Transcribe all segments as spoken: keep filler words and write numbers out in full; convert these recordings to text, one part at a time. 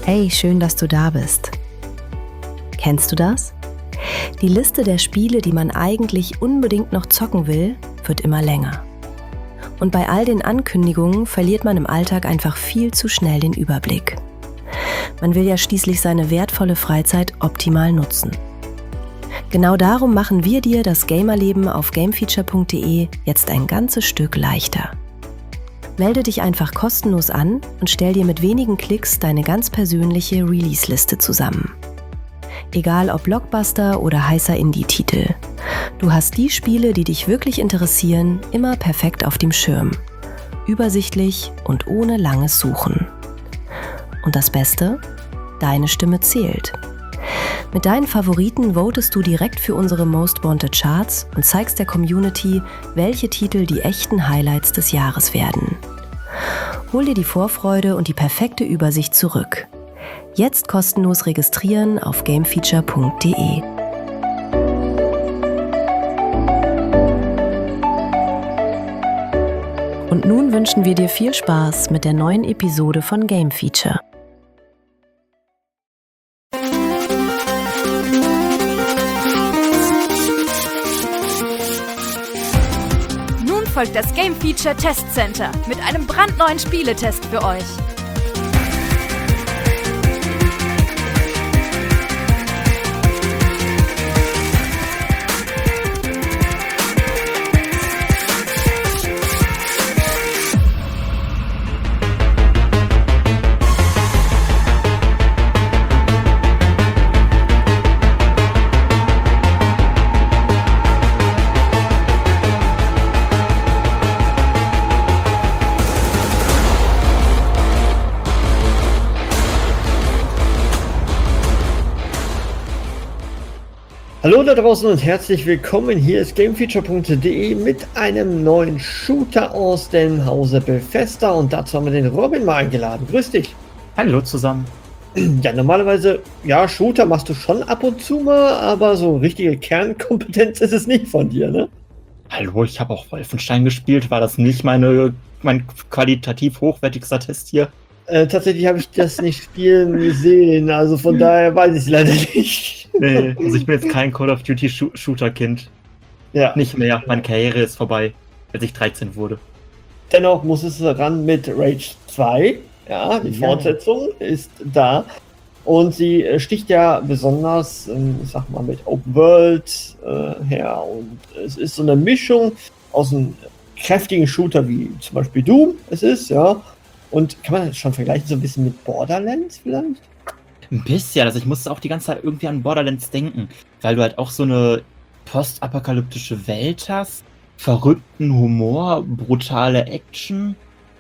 Hey, schön, dass du da bist. Kennst du das? Die Liste der Spiele, die man eigentlich unbedingt noch zocken will, wird immer länger. Und bei all den Ankündigungen verliert man im Alltag einfach viel zu schnell den Überblick. Man will ja schließlich seine wertvolle Freizeit optimal nutzen. Genau darum machen wir dir das Gamerleben auf gamefeature punkt de jetzt ein ganzes Stück leichter. Melde dich einfach kostenlos an und stell dir mit wenigen Klicks deine ganz persönliche Release-Liste zusammen. Egal ob Blockbuster oder heißer Indie-Titel. Du hast die Spiele, die dich wirklich interessieren, immer perfekt auf dem Schirm. Übersichtlich und ohne langes Suchen. Und das Beste? Deine Stimme zählt. Mit deinen Favoriten votest du direkt für unsere Most Wanted Charts und zeigst der Community, welche Titel die echten Highlights des Jahres werden. Hol dir die Vorfreude und die perfekte Übersicht zurück. Jetzt kostenlos registrieren auf gamefeature punkt de. Und nun wünschen wir dir viel Spaß mit der neuen Episode von Game Feature. Nun folgt das Game Feature Test Center mit einem brandneuen Spieletest für euch. Hallo da draußen und herzlich willkommen. Hier ist gamefeature punkt de mit einem neuen Shooter aus dem Hause Bethesda und dazu haben wir den Robin mal eingeladen. Grüß dich. Hallo zusammen. Ja, normalerweise, ja, Shooter machst du schon ab und zu mal, aber so richtige Kernkompetenz ist es nicht von dir, ne? Hallo, ich habe auch Wolfenstein gespielt. War das nicht meine, mein qualitativ hochwertigster Test hier? Äh, tatsächlich habe ich das nicht spielen gesehen, also von daher weiß ich es leider nicht. Nee, also ich bin jetzt kein Call of Duty Shooter-Kind. Ja. Nicht mehr, meine Karriere ist vorbei, als ich dreizehn wurde. Dennoch muss es ran mit Rage zwei. Ja, die ja. Fortsetzung ist da. Und sie sticht ja besonders, ich sag mal, mit Open World äh, her. Und es ist so eine Mischung aus einem kräftigen Shooter wie zum Beispiel Doom es ist, ja. Und kann man das schon vergleichen so ein bisschen mit Borderlands vielleicht? Ein bisschen, also ich musste auch die ganze Zeit irgendwie an Borderlands denken, weil du halt auch so eine postapokalyptische Welt hast, verrückten Humor, brutale Action,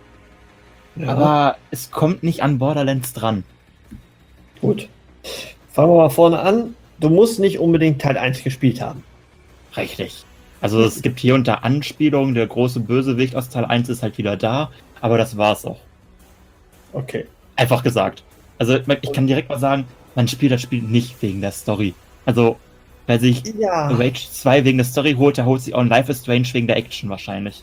ja. Aber es kommt nicht an Borderlands dran. Gut, fangen wir mal vorne an. Du musst nicht unbedingt Teil eins gespielt haben. Richtig. Also es gibt hier und da Anspielungen, der große Bösewicht aus Teil eins ist halt wieder da, aber das war's auch. Okay. Einfach gesagt. Also ich kann direkt mal sagen, man spielt das Spiel nicht wegen der Story. Also wer sich ja. Rage zwei wegen der Story holt, der holt sich auch ein Life is Strange wegen der Action wahrscheinlich.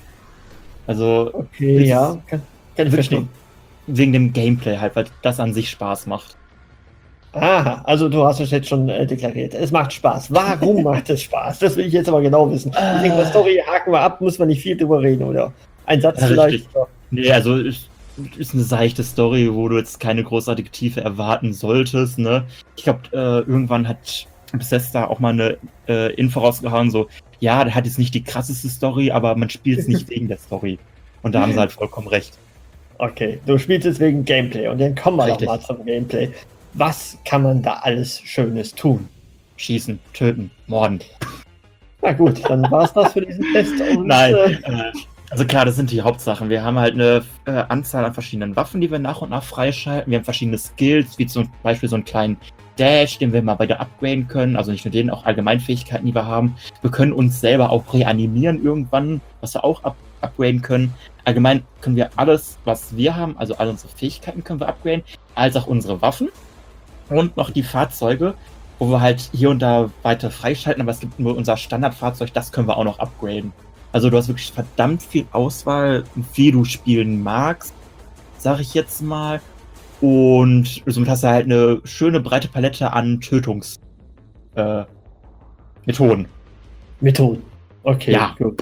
Also okay, ja, kann, kann ich verstehen. Wegen dem Gameplay halt, weil das an sich Spaß macht. Aha, also du hast es jetzt schon äh, deklariert. Es macht Spaß. Warum macht es Spaß? Das will ich jetzt aber genau wissen. Ich denke, die Story haken wir ab, muss man nicht viel drüber reden, oder? Ein Satz ja, vielleicht. Richtig. Nee, also ich, ist eine seichte Story, wo du jetzt keine großartige Tiefe erwarten solltest, ne? Ich glaube, äh, irgendwann hat Bethesda auch mal eine äh, Info rausgehauen, so, ja, der hat jetzt nicht die krasseste Story, aber man spielt es nicht wegen der Story. Und da haben sie halt vollkommen recht. Okay, du spielst es wegen Gameplay und dann kommen wir Richtig. doch mal zum Gameplay. Was kann man da alles Schönes tun? Schießen, töten, morden. Na gut, dann war's das für diesen Test. Und, Nein, äh, also klar, das sind die Hauptsachen. Wir haben halt eine äh, Anzahl an verschiedenen Waffen, die wir nach und nach freischalten. Wir haben verschiedene Skills, wie zum Beispiel so einen kleinen Dash, den wir mal beide upgraden können. Also nicht nur den, auch Allgemeinfähigkeiten, die wir haben. Wir können uns selber auch reanimieren irgendwann, was wir auch up upgraden können. Allgemein können wir alles, was wir haben, also alle unsere Fähigkeiten können wir upgraden, als auch unsere Waffen. Und noch die Fahrzeuge, wo wir halt hier und da weiter freischalten, aber es gibt nur unser Standardfahrzeug, das können wir auch noch upgraden. Also du hast wirklich verdammt viel Auswahl, wie du spielen magst, sag ich jetzt mal. Und somit hast du halt eine schöne breite Palette an Tötungs äh, Methoden. Methoden. Okay, Ja. gut.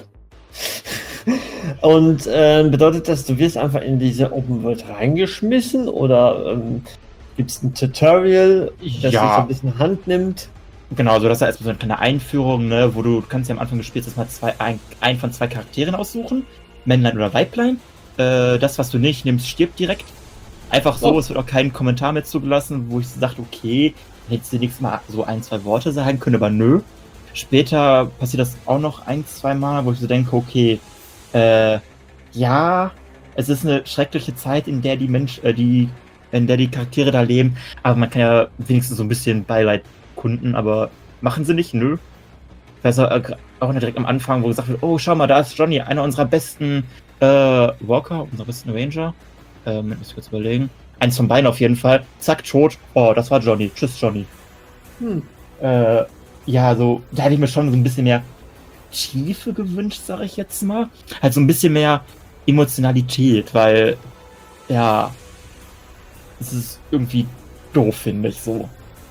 Und äh, bedeutet das, du wirst einfach in diese Open World reingeschmissen oder ähm, gibt es ein Tutorial, das Ja. dich so ein bisschen Hand nimmt? Genau, so das ist ja erstmal so eine kleine Einführung, ne, wo du, du kannst ja am Anfang des Spiels erstmal zwei, ein, ein von zwei Charakteren aussuchen, Männlein oder Weiblein. Äh, das, was du nicht nimmst, stirbt direkt. Einfach so, Oh. es wird auch kein Kommentar mehr zugelassen, wo ich so dachte, okay, hättest du nächstes Mal so ein, zwei Worte sagen können, aber nö. Später passiert das auch noch ein, zwei Mal, wo ich so denke, okay, äh, ja, es ist eine schreckliche Zeit, in der die Mensch, äh, die, in der die Charaktere da leben, aber man kann ja wenigstens so ein bisschen Beileid kunden, aber machen sie nicht, nö. Das heißt, äh, auch direkt am Anfang, wo gesagt wird, oh, schau mal, da ist Johnny, einer unserer besten äh, Walker, unserer besten Ranger. Äh, Moment, muss ich kurz überlegen. Eins von beiden auf jeden Fall. Zack, tot. Oh, das war Johnny. Tschüss, Johnny. Hm. Äh, ja, so, da hätte ich mir schon so ein bisschen mehr Tiefe gewünscht, sag ich jetzt mal. Halt so ein bisschen mehr Emotionalität, weil, ja, es ist irgendwie doof, finde ich so.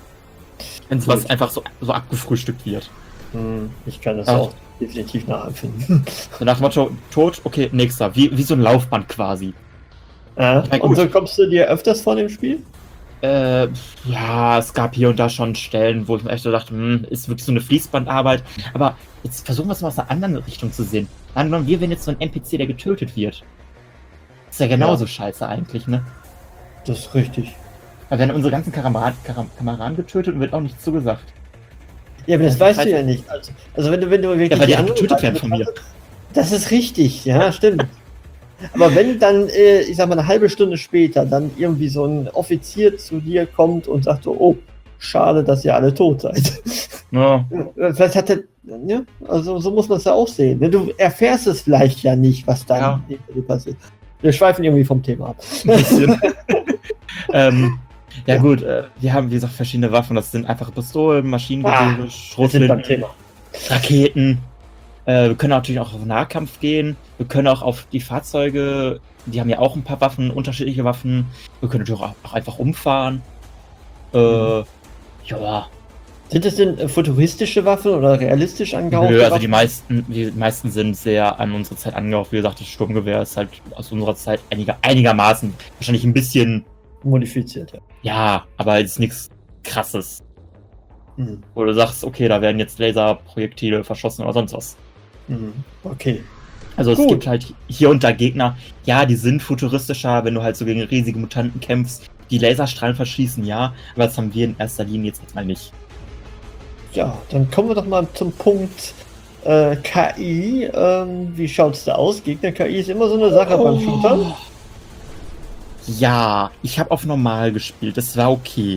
Wenn sowas Gut. einfach so, so abgefrühstückt wird. Hm, ich kann das Ach. auch definitiv nachempfinden. So nach dem Motto, tot, okay, nächster. Wie, wie so ein Laufband quasi. Ja, Ja, und gut. so kommst du dir öfters vor dem Spiel? Äh, ja, es gab hier und da schon Stellen, wo ich mir echt so dachte, hm, ist wirklich so eine Fließbandarbeit. Aber jetzt versuchen wir es mal aus einer anderen Richtung zu sehen. Angenommen, wir wären jetzt so ein N P C, der getötet wird. Ist ja genauso Ja. scheiße eigentlich, ne? Das ist richtig. Da werden unsere ganzen Kameraden, Karam- Kameraden getötet und wird auch nichts zugesagt. Ja, aber das Das weißt heißt- du ja nicht. Also, also wenn du, wenn du wirklich Ja, weil die halt andere getötet werden Seite von mir. betrachtest, das ist richtig, ja, stimmt. Aber wenn dann, äh, ich sag mal, eine halbe Stunde später dann irgendwie so ein Offizier zu dir kommt und sagt so, oh, schade, dass ihr alle tot seid. Ja, Ja, Vielleicht hat er, ja, also so muss man es ja auch sehen. ne? Du erfährst es vielleicht ja nicht, was dann Ja. hinter dir passiert. Wir schweifen irgendwie vom Thema ab. ein bisschen. ähm, ja, Ja. gut, äh, wir haben, wie gesagt, verschiedene Waffen. Das sind einfache Pistolen, Maschinengewehre, Ah, Wir sind beim Schrotflinten, Thema. Raketen. Äh, wir können natürlich auch auf Nahkampf gehen. Wir können auch auf die Fahrzeuge, die haben ja auch ein paar Waffen, unterschiedliche Waffen. Wir können natürlich auch, auch einfach umfahren. Äh, Mhm. ja, Sind das denn äh, futuristische Waffen oder realistisch angehauchte nö, also Waffen? die meisten, die meisten sind sehr an unsere Zeit angehaucht. Wie gesagt, das Sturmgewehr ist halt aus unserer Zeit einiger, einigermaßen, wahrscheinlich ein bisschen, Modifiziert, ja. ja, aber jetzt nichts Krasses. Mhm. Wo du sagst, okay, da werden jetzt Laserprojektile verschossen oder sonst was. Mhm. Okay. Also es Gut. gibt halt hier und da Gegner, ja, die sind futuristischer, wenn du halt so gegen riesige Mutanten kämpfst, die Laserstrahlen verschießen, ja, aber das haben wir in erster Linie jetzt mal nicht. Ja, dann kommen wir doch mal zum Punkt äh, K I. Ähm, wie schaut's da aus? Gegner-K I ist immer so eine Sache beim Shootern. Ja, ich habe auf normal gespielt, das war okay.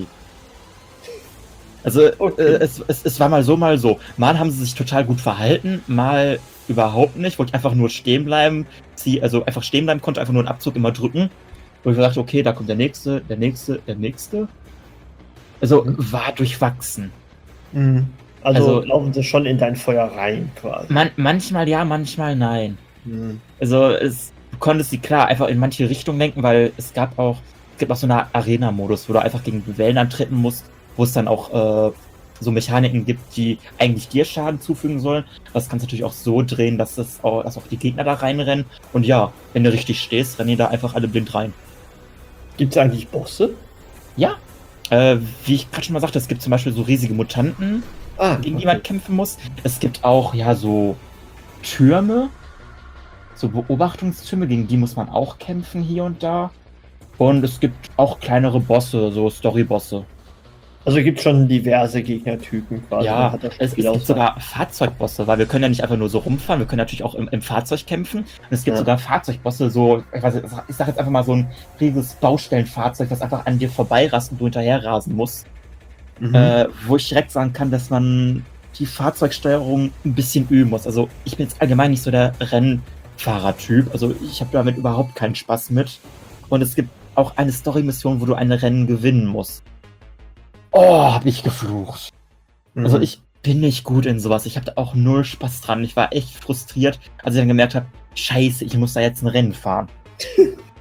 Also Okay. äh, es, es, es war mal so, mal so. Mal haben sie sich total gut verhalten, mal überhaupt nicht, wollte ich einfach nur stehen bleiben, sie, also einfach stehen bleiben, konnte einfach nur einen Abzug immer drücken. Wo ich dachte, okay, da kommt der nächste, der nächste, der nächste. Also Mhm. war durchwachsen. Mhm. Also, Also- laufen sie schon in dein Feuer rein quasi. Man, manchmal ja, manchmal nein. Mhm. Also es, du konntest sie klar einfach in manche Richtungen lenken, weil es gab auch, es gibt auch so eine Arena-Modus, wo du einfach gegen Wellen antreten musst, wo es dann auch äh, so Mechaniken gibt, die eigentlich dir Schaden zufügen sollen. Das kannst du natürlich auch so drehen, dass, es auch, dass auch die Gegner da reinrennen. Und ja, wenn du richtig stehst, rennen die da einfach alle blind rein. Gibt's eigentlich Bosse? Ja, äh, wie ich gerade schon mal sagte, es gibt zum Beispiel so riesige Mutanten, Ah, gegen die okay. man kämpfen muss. Es gibt auch, ja, so Türme, so Beobachtungstürme, gegen die muss man auch kämpfen hier und da. Und es gibt auch kleinere Bosse, so Story-Bosse. Also gibt schon diverse Gegnertypen quasi. Ja, Hat das es, es Spiel gibt Auswahl. sogar Fahrzeugbosse, weil wir können ja nicht einfach nur so rumfahren, wir können natürlich auch im, im Fahrzeug kämpfen. Und es gibt Ja. sogar Fahrzeugbosse, so, ich, weiß nicht, ich sag jetzt einfach mal so ein riesiges Baustellenfahrzeug, das einfach an dir vorbeirast und du hinterher rasen musst. Mhm. Äh, wo ich direkt sagen kann, dass man die Fahrzeugsteuerung ein bisschen üben muss. Also ich bin jetzt allgemein nicht so der Rennfahrertyp. Also ich habe damit überhaupt keinen Spaß mit. Und es gibt auch eine Story-Mission, wo du ein Rennen gewinnen musst. Oh, hab ich geflucht. Mhm. Also ich bin nicht gut in sowas. Ich habe da auch null Spaß dran. Ich war echt frustriert, als ich dann gemerkt habe, scheiße, ich muss da jetzt ein Rennen fahren.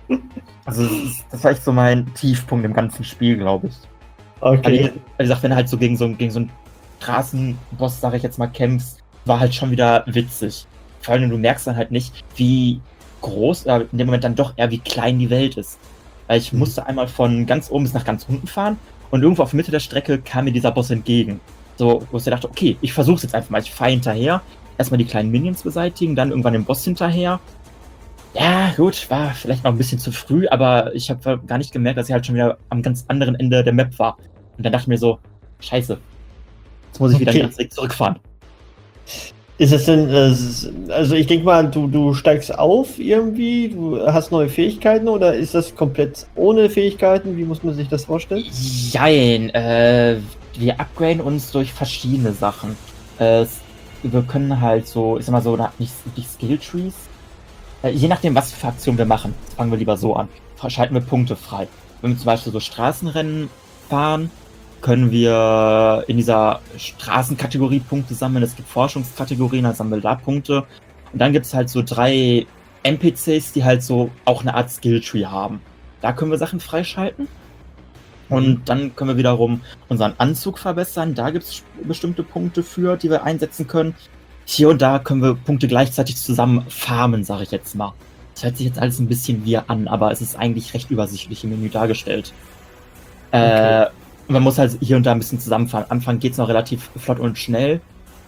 Also das, ist, das war echt so mein Tiefpunkt im ganzen Spiel, glaube ich. Okay. Also, wie gesagt, wenn du halt so gegen so, gegen so einen Straßenboss, sage ich jetzt mal, kämpfst, war halt schon wieder witzig. Vor allem, du merkst dann halt nicht, wie groß, äh, in dem Moment dann doch eher wie klein die Welt ist. Weil ich mhm. musste einmal von ganz oben bis nach ganz unten fahren und irgendwo auf Mitte der Strecke kam mir dieser Boss entgegen. So, wo ich dachte, okay, ich versuch's jetzt einfach mal. Ich fahre hinterher, erstmal die kleinen Minions beseitigen, dann irgendwann den Boss hinterher. Ja, gut, war vielleicht noch ein bisschen zu früh, aber ich habe gar nicht gemerkt, dass ich halt schon wieder am ganz anderen Ende der Map war. Und dann dachte ich mir so, scheiße, jetzt muss ich wieder okay. den ganzen Weg zurückfahren. Ist es denn, also ich denke mal, du, du steigst auf irgendwie, du hast neue Fähigkeiten oder ist das komplett ohne Fähigkeiten? Wie muss man sich das vorstellen? Jein, äh, wir upgraden uns durch verschiedene Sachen. Äh, wir können halt so, ich sag mal so, nicht, nicht Skill-Trees, äh, je nachdem, was für Aktionen wir machen, fangen wir lieber so an, schalten wir Punkte frei. Wenn wir zum Beispiel so Straßenrennen fahren, können wir in dieser Straßenkategorie Punkte sammeln. Es gibt Forschungskategorien, dann sammeln wir da Punkte. Und dann gibt es halt so drei N P Cs, die halt so auch eine Art Skilltree haben. Da können wir Sachen freischalten. Und dann können wir wiederum unseren Anzug verbessern. Da gibt es bestimmte Punkte für, die wir einsetzen können. Hier und da können wir Punkte gleichzeitig zusammen farmen, sage ich jetzt mal. Das hört sich jetzt alles ein bisschen wir an, aber es ist eigentlich recht übersichtlich im Menü dargestellt. Okay. Äh, Und man muss halt hier und da ein bisschen zusammenfahren. Am Anfang geht es noch relativ flott und schnell.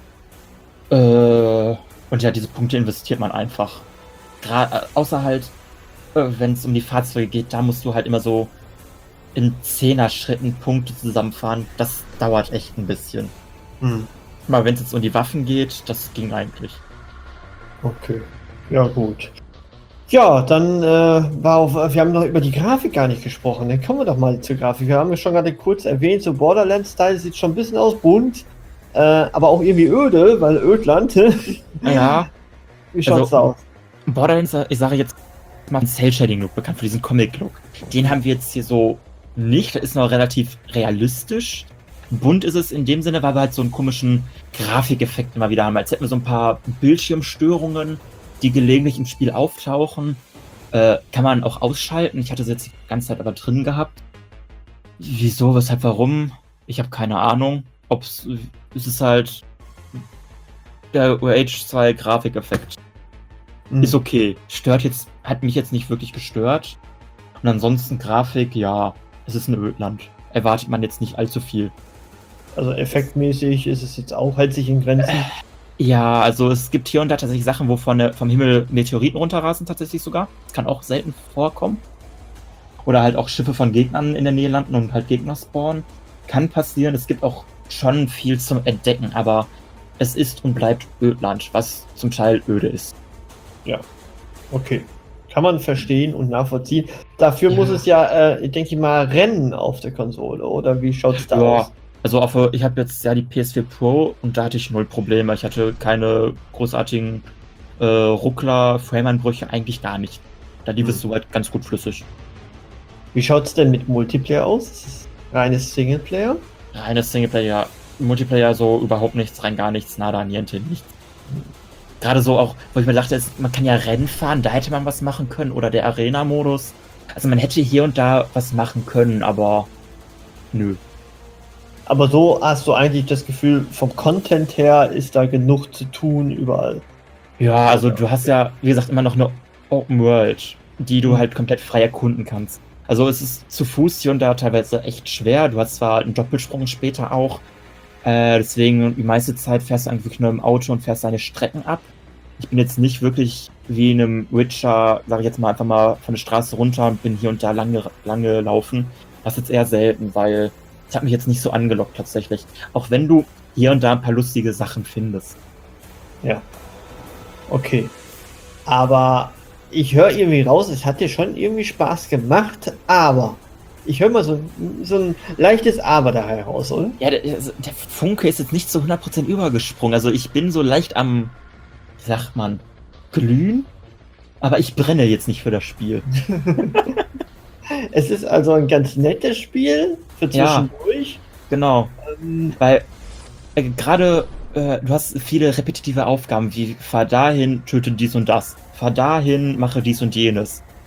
Äh, und ja, diese Punkte investiert man einfach. Gra- äh, außer halt, äh, wenn es um die Fahrzeuge geht, da musst du halt immer so in Zehner-Schritten Punkte zusammenfahren. Das dauert echt ein bisschen. Hm. Aber wenn es jetzt um die Waffen geht, das ging eigentlich. Okay, ja gut. Ja, dann äh, war auf, wir haben noch über die Grafik gar nicht gesprochen. Dann kommen wir doch mal zur Grafik. Wir haben ja schon gerade kurz erwähnt, so Borderlands-Style sieht schon ein bisschen aus, bunt, äh, aber auch irgendwie öde, weil Ödland. Ja. Wie schaut's also, da aus? Borderlands, ich sage jetzt mal einen Cell-Shading-Look, bekannt für diesen Comic-Look. Den haben wir jetzt hier so nicht. Das ist noch relativ realistisch. Bunt ist es in dem Sinne, weil wir halt so einen komischen Grafikeffekt immer wieder haben. Als hätten wir so ein paar Bildschirmstörungen, die gelegentlich im Spiel auftauchen, äh, kann man auch ausschalten. Ich hatte sie jetzt die ganze Zeit aber drin gehabt. Wieso, weshalb, warum? Ich habe keine Ahnung. Ob's, es ist halt der U H zwei Grafikeffekt. Mhm. Ist okay. Stört jetzt, hat mich jetzt nicht wirklich gestört. Und ansonsten Grafik, ja, es ist ein Ödland. Erwartet man jetzt nicht allzu viel. Also effektmäßig ist es jetzt auch, hält sich in Grenzen. Äh, Ja, also es gibt hier und da tatsächlich Sachen, wo von der, vom Himmel Meteoriten runterrasen, tatsächlich sogar. Das kann auch selten vorkommen. Oder halt auch Schiffe von Gegnern in der Nähe landen und halt Gegner spawnen. Kann passieren. Es gibt auch schon viel zum Entdecken, aber es ist und bleibt Ödland, was zum Teil öde ist. Ja, okay. Kann man verstehen und nachvollziehen. Dafür ja. muss es ja, äh, ich denke mal, rennen auf der Konsole, oder wie schaut es da ja. aus? Also auf, ich habe jetzt ja die P S vier Pro und da hatte ich null Probleme. Ich hatte keine großartigen äh, Ruckler, Frame-Einbrüche, eigentlich gar nicht. Da lief hm. es soweit ganz gut flüssig. Wie schaut es denn mit Multiplayer aus? Ist es reines Singleplayer? Reines Singleplayer. Multiplayer so überhaupt nichts, rein gar nichts, nada, niente, nichts. Gerade so auch, wo ich mir dachte, man kann ja Rennen fahren, da hätte man was machen können. Oder der Arena-Modus. Also man hätte hier und da was machen können, aber nö. Aber so hast du eigentlich das Gefühl, vom Content her ist da genug zu tun überall. Ja, also du hast ja, wie gesagt, immer noch eine Open World, die du halt komplett frei erkunden kannst. Also es ist zu Fuß hier und da teilweise echt schwer. Du hast zwar einen Doppelsprung später auch, äh, deswegen die meiste Zeit fährst du eigentlich wirklich nur im Auto und fährst deine Strecken ab. Ich bin jetzt nicht wirklich wie in einem Witcher, sag ich jetzt mal, einfach mal von der Straße runter und bin hier und da lange, lange laufen. Das ist jetzt eher selten, weil das hat mich jetzt nicht so angelockt tatsächlich. Auch wenn du hier und da ein paar lustige Sachen findest. Ja. Okay. Aber ich höre irgendwie raus, es hat dir schon irgendwie Spaß gemacht, aber ich höre mal so, so ein leichtes Aber da heraus, oder? Ja, der, der Funke ist jetzt nicht zu hundert Prozent übergesprungen. Also ich bin so leicht am, wie sagt man, glühen, aber ich brenne jetzt nicht für das Spiel. Es ist also ein ganz nettes Spiel für zwischendurch. Ja, genau. Ähm, Weil äh, gerade äh, du hast viele repetitive Aufgaben, wie fahr dahin, töte dies und das. Fahr dahin, mache dies und jenes.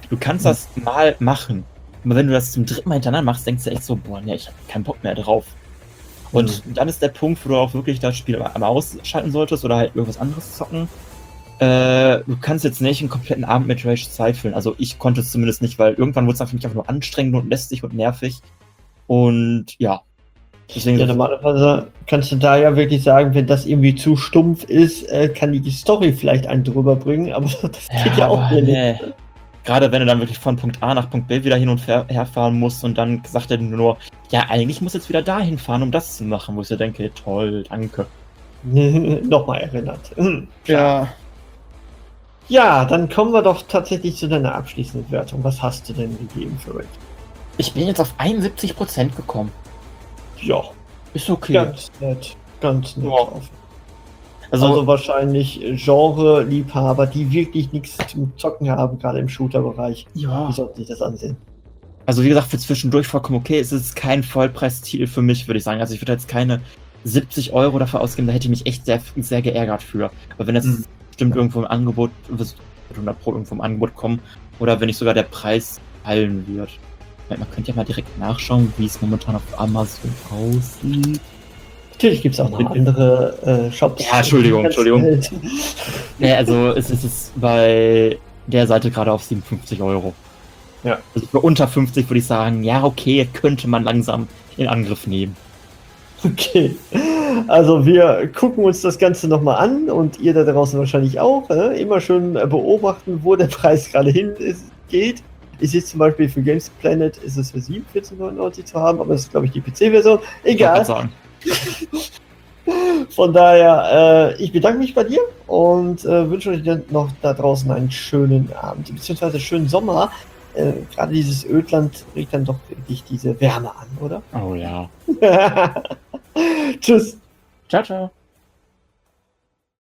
Du kannst das mal machen. Aber wenn du das zum dritten Mal hintereinander machst, denkst du echt so, boah, nee, ich habe keinen Bock mehr drauf. Und mhm. dann ist der Punkt, wo du auch wirklich das Spiel einmal ausschalten solltest oder halt irgendwas anderes zocken. Äh, du kannst jetzt nicht einen kompletten Abend mit Rage zwei füllen. Also ich konnte es zumindest nicht, weil irgendwann wurde es für mich einfach nur anstrengend und lästig und nervig. Und ja. Deswegen ja, normalerweise kannst du da ja wirklich sagen, wenn das irgendwie zu stumpf ist, äh, kann die Story vielleicht einen drüber bringen, aber das geht ja, ja auch hier nee. nicht. Gerade wenn du dann wirklich von Punkt A nach Punkt B wieder hin und her fahren musst und dann sagt er nur, ja, eigentlich muss jetzt wieder dahin fahren, um das zu machen, wo ich so denke, toll, danke. Nochmal erinnert. Ja. Ja, dann kommen wir doch tatsächlich zu deiner abschließenden Wertung. Was hast du denn gegeben für Rage? Ich bin jetzt auf einundsiebzig Prozent gekommen. Ja. Ist okay. Ganz nett. Ganz nett ja. drauf. Also, also wahrscheinlich Genre-Liebhaber, die wirklich nichts zum Zocken haben, gerade im Shooter-Bereich. Ja. Die sollten sich das ansehen. Also wie gesagt, für zwischendurch vollkommen okay. Es ist kein Vollpreistitel für mich, würde ich sagen. Also ich würde jetzt keine siebzig Euro dafür ausgeben, da hätte ich mich echt sehr, sehr geärgert für. Aber wenn es mhm. bestimmt irgendwo im Angebot, wird hundert Pro irgendwo im Angebot kommen, oder wenn nicht sogar der Preis fallen wird. Man könnte ja mal direkt nachschauen, wie es momentan auf Amazon aussieht. Natürlich gibt es auch noch andere äh, Shops. Ja, Entschuldigung, Entschuldigung. Nee, also es ist es bei der Seite gerade auf siebenundfünfzig Euro. Ja. Also für unter fünfzig würde ich sagen, ja okay, könnte man langsam in Angriff nehmen. Okay, also wir gucken uns das Ganze nochmal an und ihr da draußen wahrscheinlich auch. Äh? Immer schön beobachten, wo der Preis gerade hin ist, geht. Ich sehe zum Beispiel für Games Planet ist es für siebenundvierzig neunundneunzig zu haben, aber das ist glaube ich die P C-Version. Egal. Von daher, äh, ich bedanke mich bei dir und äh, wünsche euch dann noch da draußen einen schönen Abend, beziehungsweise schönen Sommer. Äh, Gerade dieses Ödland regt dann doch wirklich diese Wärme an, oder? Oh ja. Tschüss. Ciao, ciao.